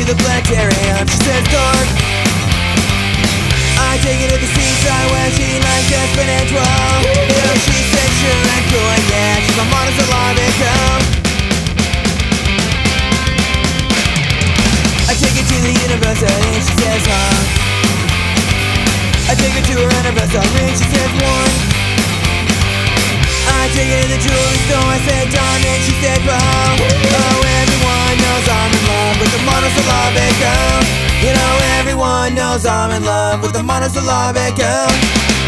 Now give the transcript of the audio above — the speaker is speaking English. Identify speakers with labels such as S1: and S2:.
S1: the planetarium. She says dark. I take her to the seaside where she likes to spin and roll. You know, she said sure and cool, and yeah, she's my monosyllabic girl. I take her to the university and she says I take her to her anniversary and she says one. I take her to the jewelry store, I said darn, and she said bro. Oh, everyone knows I'm in love with the monosyllabic girl. You know, everyone knows I'm in love with the monosyllabic girl.